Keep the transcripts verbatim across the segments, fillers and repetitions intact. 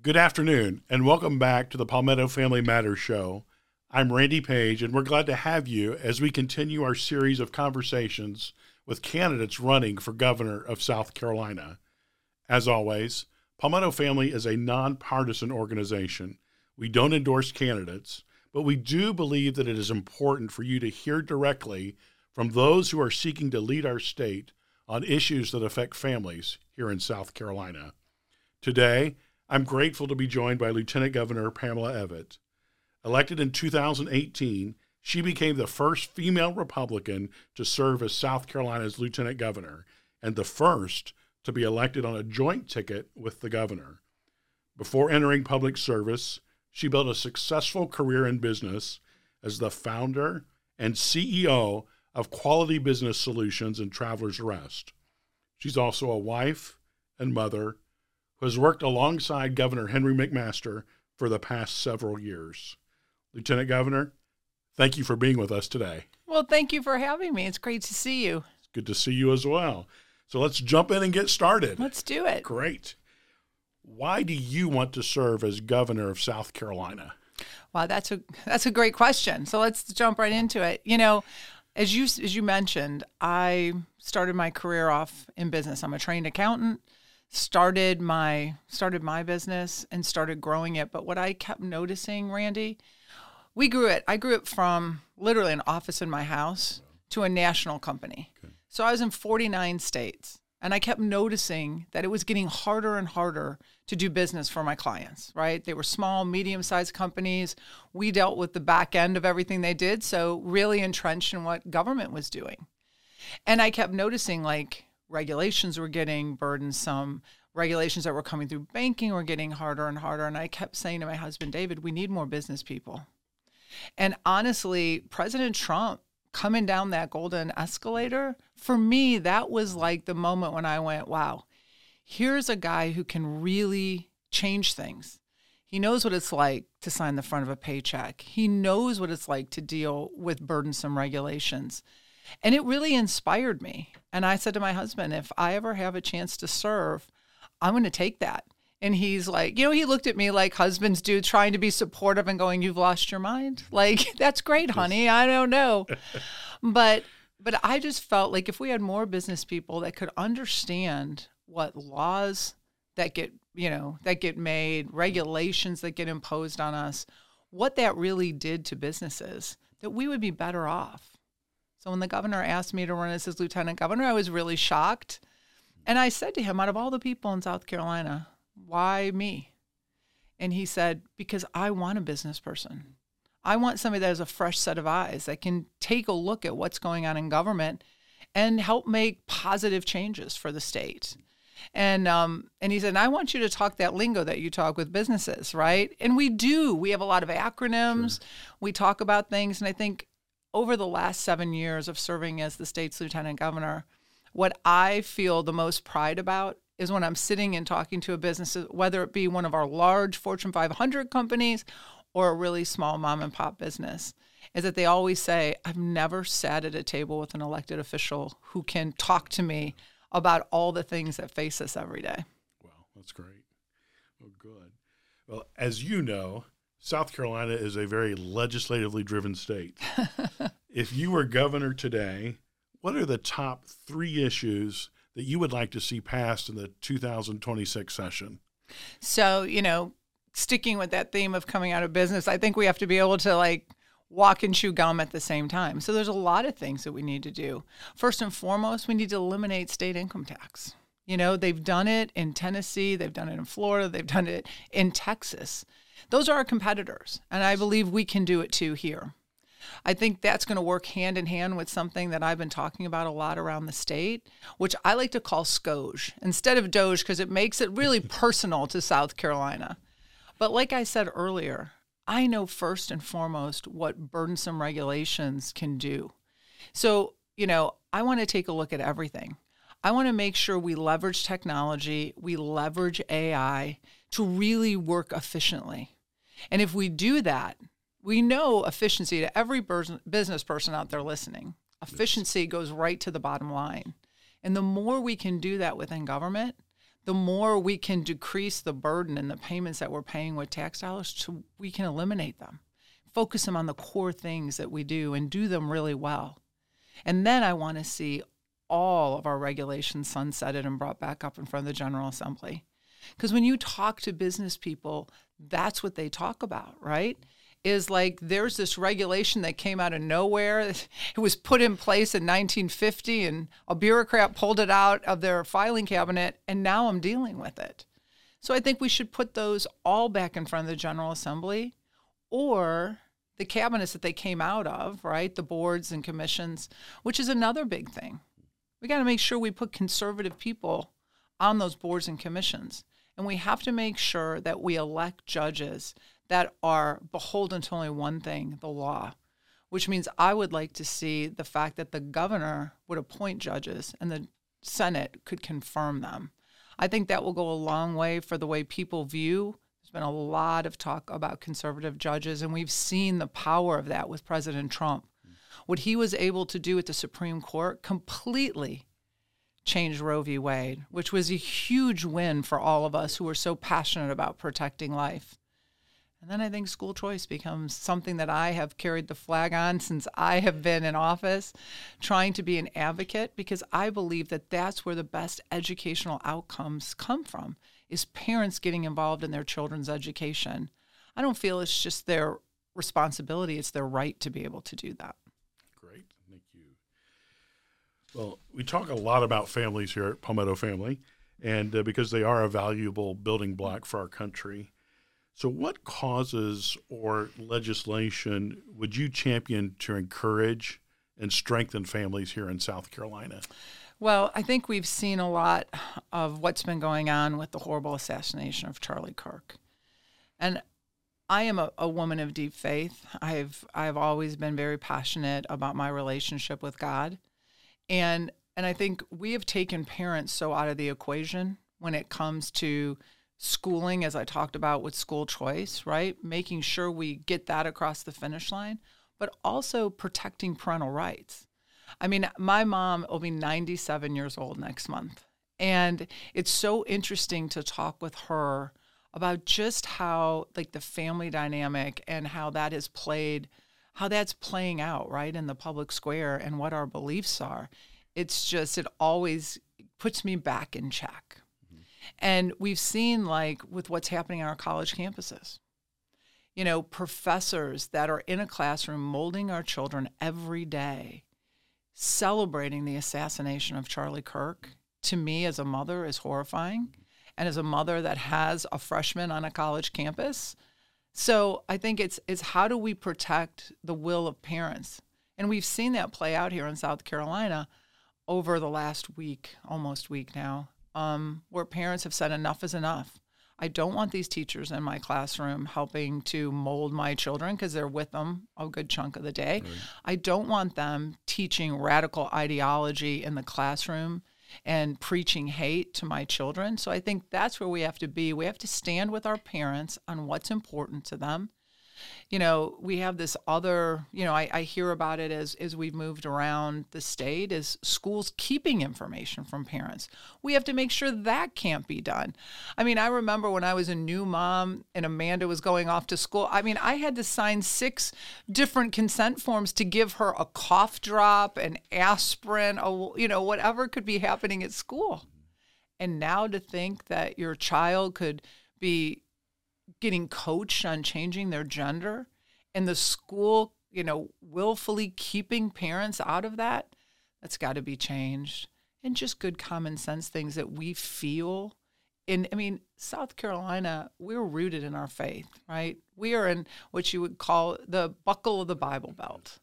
Good afternoon, and welcome back to the Palmetto Family Matters Show. I'm Randy Page, and we're glad to have you as we continue our series of conversations with candidates running for governor of South Carolina. As always, Palmetto Family is a nonpartisan organization. We don't endorse candidates, but we do believe that it is important for you to hear directly from those who are seeking to lead our state on issues that affect families here in South Carolina. Today, I'm grateful to be joined by Lieutenant Governor Pamela Evette. Elected in two thousand eighteen, she became the first female Republican to serve as South Carolina's Lieutenant Governor and the first to be elected on a joint ticket with the governor. Before entering public service, she built a successful career in business as the founder and C E O of Quality Business Solutions and Travelers Rest. She's also a wife and mother who has worked alongside Governor Henry McMaster for the past several years. Lieutenant Governor, thank you for being with us today. Well, thank you for having me. It's great to see you. It's good to see you as well. So let's jump in and get started. Let's do it. Great. Why do you want to serve as governor of South Carolina? Wow, that's a that's a great question. So let's jump right into it. You know, as you as you mentioned, I started my career off in business. I'm a trained accountant. Started my started my business and started growing it. But what I kept noticing, Randy, we grew it. I grew it from literally an office in my house to a national company. Okay. So I was in forty-nine states, and I kept noticing that it was getting harder and harder to do business for my clients, right? They were small, medium-sized companies. We dealt with the back end of everything they did, so really entrenched in what government was doing. And I kept noticing, like, regulations were getting burdensome. Regulations that were coming through banking were getting harder and harder. And I kept saying to my husband, David, we need more business people. And honestly, President Trump coming down that golden escalator, for me, that was like the moment when I went, wow, here's a guy who can really change things. He knows what it's like to sign the front of a paycheck. He knows what it's like to deal with burdensome regulations. And it really inspired me. And I said to my husband, if I ever have a chance to serve, I'm going to take that. And he's like, you know, he looked at me like husbands do, trying to be supportive and going, you've lost your mind? Like, that's great, honey. I don't know. but but I just felt like if we had more business people that could understand what laws that get, you know, that get made, regulations that get imposed on us, what that really did to businesses, that we would be better off. So when the governor asked me to run as his lieutenant governor, I was really shocked. And I said to him, out of all the people in South Carolina, why me? And he said, because I want a business person. I want somebody that has a fresh set of eyes that can take a look at what's going on in government and help make positive changes for the state. And um, and he said, and I want you to talk that lingo that you talk with businesses, right? And we do. We have a lot of acronyms. Sure. We talk about things. And I think over the last seven years of serving as the state's lieutenant governor, what I feel the most pride about is when I'm sitting and talking to a business, whether it be one of our large Fortune five hundred companies or a really small mom and pop business, is that they always say, I've never sat at a table with an elected official who can talk to me about all the things that face us every day. Wow, that's great. Oh, good. Well, as you know, South Carolina is a very legislatively driven state. If you were governor today, what are the top three issues that you would like to see passed in the two thousand twenty-six session? So, you know, sticking with that theme of coming out of business, I think we have to be able to like walk and chew gum at the same time. So there's a lot of things that we need to do. First and foremost, we need to eliminate state income tax. You know, they've done it in Tennessee, they've done it in Florida, they've done it in Texas. Those are our competitors, and I believe we can do it too here. I think that's going to work hand in hand with something that I've been talking about a lot around the state, which I like to call SCOGE instead of DOGE because it makes it really personal to South Carolina. But like I said earlier, I know first and foremost what burdensome regulations can do. So, you know, I want to take a look at everything. I want to make sure we leverage technology, we leverage A I to really work efficiently. And if we do that, we know efficiency to every business person out there listening. Efficiency goes right to the bottom line. And the more we can do that within government, the more we can decrease the burden and the payments that we're paying with tax dollars, so we can eliminate them, focus them on the core things that we do and do them really well. And then I want to see all of our regulations sunsetted and brought back up in front of the General Assembly. Because when you talk to business people, that's what they talk about, right? Is like there's this regulation that came out of nowhere. It was put in place in nineteen fifty and a bureaucrat pulled it out of their filing cabinet and now I'm dealing with it. So I think we should put those all back in front of the General Assembly or the cabinets that they came out of, right? The boards and commissions, which is another big thing. We got to make sure we put conservative people on those boards and commissions. And we have to make sure that we elect judges that are beholden to only one thing, the law, which means I would like to see the fact that the governor would appoint judges and the Senate could confirm them. I think that will go a long way for the way people view. There's been a lot of talk about conservative judges, and we've seen the power of that with President Trump. What he was able to do at the Supreme Court completely changed Roe v. Wade, which was a huge win for all of us who are so passionate about protecting life. And then I think school choice becomes something that I have carried the flag on since I have been in office, trying to be an advocate, because I believe that that's where the best educational outcomes come from, is parents getting involved in their children's education. I don't feel it's just their responsibility, it's their right to be able to do that. Great, thank you. Well, we talk a lot about families here at Palmetto Family, and uh, because they are a valuable building block for our country. So what causes or legislation would you champion to encourage and strengthen families here in South Carolina? Well, I think we've seen a lot of what's been going on with the horrible assassination of Charlie Kirk. And I am a, a woman of deep faith. I've I've always been very passionate about my relationship with God. And and I think we have taken parents so out of the equation when it comes to schooling, as I talked about with school choice, right? Making sure we get that across the finish line, but also protecting parental rights. I mean, my mom will be ninety-seven years old next month. And it's so interesting to talk with her about just how, like, the family dynamic and how that has played, how that's playing out, right, in the public square and what our beliefs are. It's just, it always puts me back in check. And we've seen, like, with what's happening on our college campuses, you know, professors that are in a classroom molding our children every day, celebrating the assassination of Charlie Kirk, to me as a mother is horrifying. And as a mother that has a freshman on a college campus. So I think it's it's how do we protect the will of parents? And we've seen that play out here in South Carolina over the last week, almost week now. Um, where parents have said enough is enough. I don't want these teachers in my classroom helping to mold my children because they're with them a good chunk of the day. Right. I don't want them teaching radical ideology in the classroom and preaching hate to my children. So I think that's where we have to be. We have to stand with our parents on what's important to them. You know, we have this other, you know, I, I hear about it as, as we've moved around the state, is schools keeping information from parents. We have to make sure that can't be done. I mean, I remember when I was a new mom and Amanda was going off to school, I mean, I had to sign six different consent forms to give her a cough drop, an aspirin, a, you know, whatever could be happening at school. And now to think that your child could be getting coached on changing their gender and the school, you know, willfully keeping parents out of that, that's got to be changed. And just good common sense things that we feel in, I mean, South Carolina, we're rooted in our faith, right? We are in what you would call the buckle of the Bible Belt.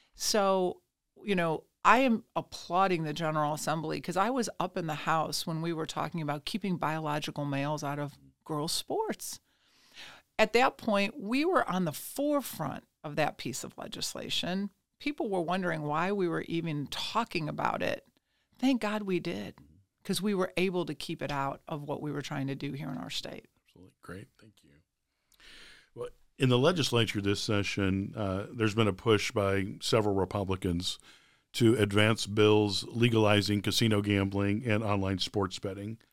So, you know, I am applauding the General Assembly because I was up in the House when we were talking about keeping biological males out of girls' sports. At that point, we were on the forefront of that piece of legislation. People were wondering why we were even talking about it. Thank God we did, because we were able to keep it out of what we were trying to do here in our state. Absolutely. Great. Thank you. Well, in the legislature this session, uh, there's been a push by several Republicans to advance bills legalizing casino gambling and online sports betting.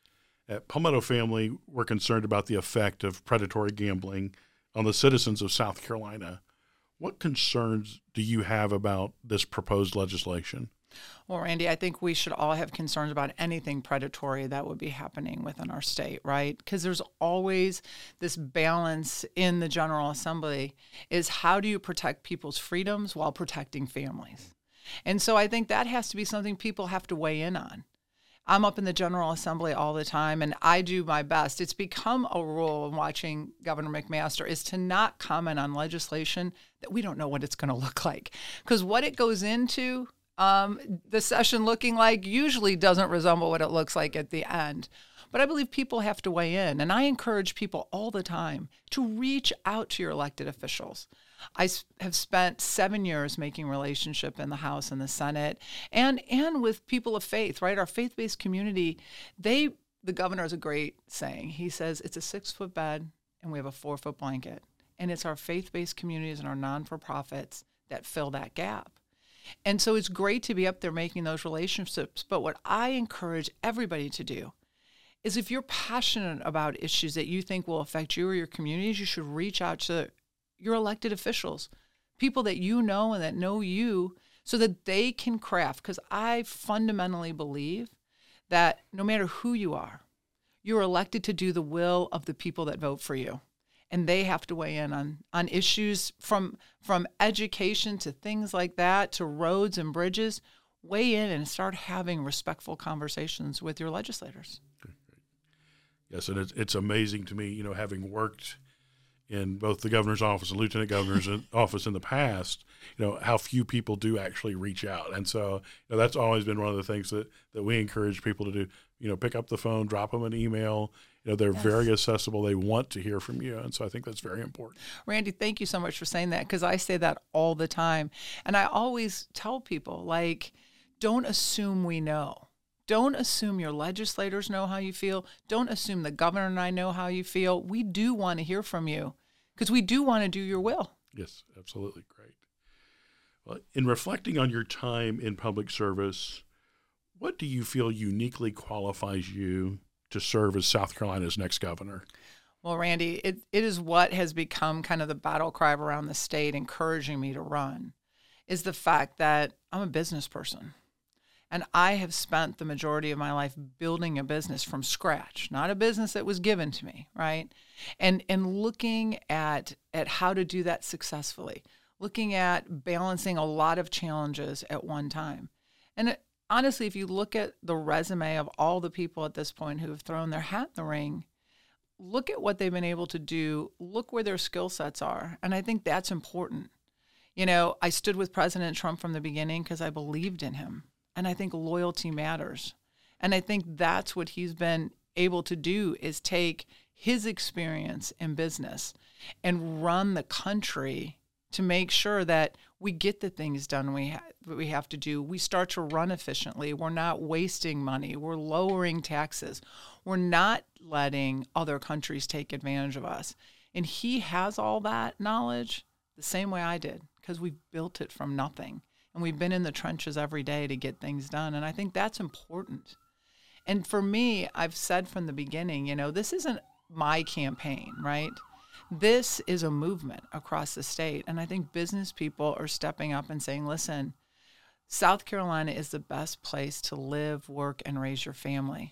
At Palmetto Family, we're concerned about the effect of predatory gambling on the citizens of South Carolina. What concerns do you have about this proposed legislation? Well, Randy, I think we should all have concerns about anything predatory that would be happening within our state, right? Because there's always this balance in the General Assembly is how do you protect people's freedoms while protecting families? And so I think that has to be something people have to weigh in on. I'm up in the General Assembly all the time, and I do my best. It's become a rule in watching Governor McMaster is to not comment on legislation that we don't know what it's going to look like. Because what it goes into um, the session looking like usually doesn't resemble what it looks like at the end. But I believe people have to weigh in, and I encourage people all the time to reach out to your elected officials. I have spent seven years making relationship in the House and the Senate and and with people of faith, right? Our faith-based community, they, the governor has a great saying. He says, it's a six-foot bed and we have a four-foot blanket. And it's our faith-based communities and our non-for-profits that fill that gap. And so it's great to be up there making those relationships. But what I encourage everybody to do is if you're passionate about issues that you think will affect you or your communities, you should reach out to your elected officials, people that you know and that know you, so that they can craft. Because I fundamentally believe that no matter who you are, you're elected to do the will of the people that vote for you. And they have to weigh in on, on issues from, from education to things like that, to roads and bridges. Weigh in and start having respectful conversations with your legislators. Yes, and it's, it's amazing to me, you know, having worked in both the governor's office and lieutenant governor's office in the past, you know, how few people do actually reach out. And so, you know, that's always been one of the things that, that we encourage people to do, you know, pick up the phone, drop them an email. You know, they're yes. very accessible. They want to hear from you. And so I think that's very important. Randy, thank you so much for saying that, because I say that all the time. And I always tell people, like, don't assume we know. Don't assume your legislators know how you feel. Don't assume the governor and I know how you feel. We do want to hear from you because we do want to do your will. Yes, absolutely. Great. Well, in reflecting on your time in public service, what do you feel uniquely qualifies you to serve as South Carolina's next governor? Well, Randy, it, it is what has become kind of the battle cry around the state, encouraging me to run, is the fact that I'm a business person. And I have spent the majority of my life building a business from scratch, not a business that was given to me, right? And and looking at at how to do that successfully, looking at balancing a lot of challenges at one time. And it, honestly, if you look at the resume of all the people at this point who have thrown their hat in the ring, look at what they've been able to do, look where their skill sets are. And I think that's important. You know, I stood with President Trump from the beginning because I believed in him. And I think loyalty matters. And I think that's what he's been able to do, is take his experience in business and run the country to make sure that we get the things done we, ha- we have to do. We start to run efficiently. We're not wasting money. We're lowering taxes. We're not letting other countries take advantage of us. And he has all that knowledge the same way I did, because we built it from nothing. And we've been in the trenches every day to get things done. And I think that's important. And for me, I've said from the beginning, you know, this isn't my campaign, right? This is a movement across the state. And I think business people are stepping up and saying, listen, South Carolina is the best place to live, work, and raise your family.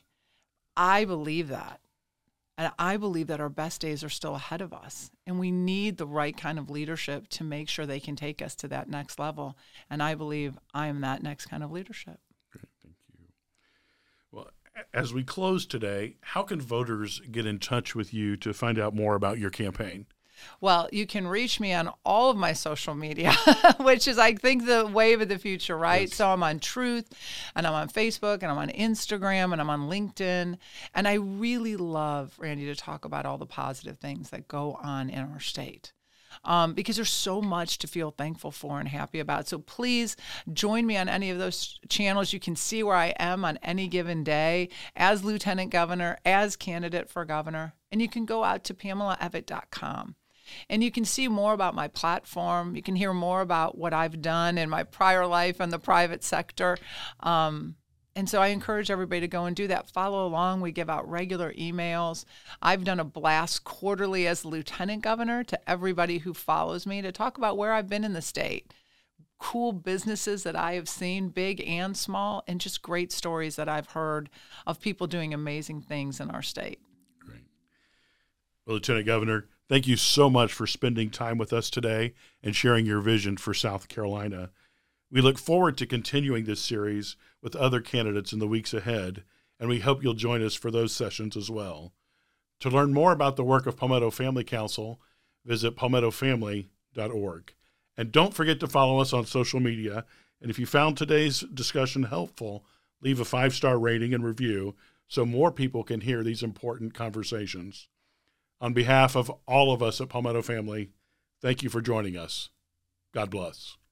I believe that. And I believe that our best days are still ahead of us. And we need the right kind of leadership to make sure they can take us to that next level. And I believe I am that next kind of leadership. Great, thank you. Well, as we close today, how can voters get in touch with you to find out more about your campaign? Well, you can reach me on all of my social media, which is, I think, the wave of the future, right? Yes. So I'm on Truth, and I'm on Facebook, and I'm on Instagram, and I'm on LinkedIn. And I really love, Randy, to talk about all the positive things that go on in our state. Um, because there's so much to feel thankful for and happy about. So please join me on any of those channels. You can see where I am on any given day as lieutenant governor, as candidate for governor. And you can go out to pamela evett dot com. And you can see more about my platform. You can hear more about what I've done in my prior life in the private sector. Um, And so I encourage everybody to go and do that. Follow along. We give out regular emails. I've done a blast quarterly as lieutenant governor to everybody who follows me to talk about where I've been in the state, cool businesses that I have seen, big and small, and just great stories that I've heard of people doing amazing things in our state. Great. Well, Lieutenant Governor, thank you so much for spending time with us today and sharing your vision for South Carolina. We look forward to continuing this series with other candidates in the weeks ahead, and we hope you'll join us for those sessions as well. To learn more about the work of Palmetto Family Council, visit palmetto family dot org. And don't forget to follow us on social media. And if you found today's discussion helpful, leave a five-star rating and review so more people can hear these important conversations. On behalf of all of us at Palmetto Family, thank you for joining us. God bless.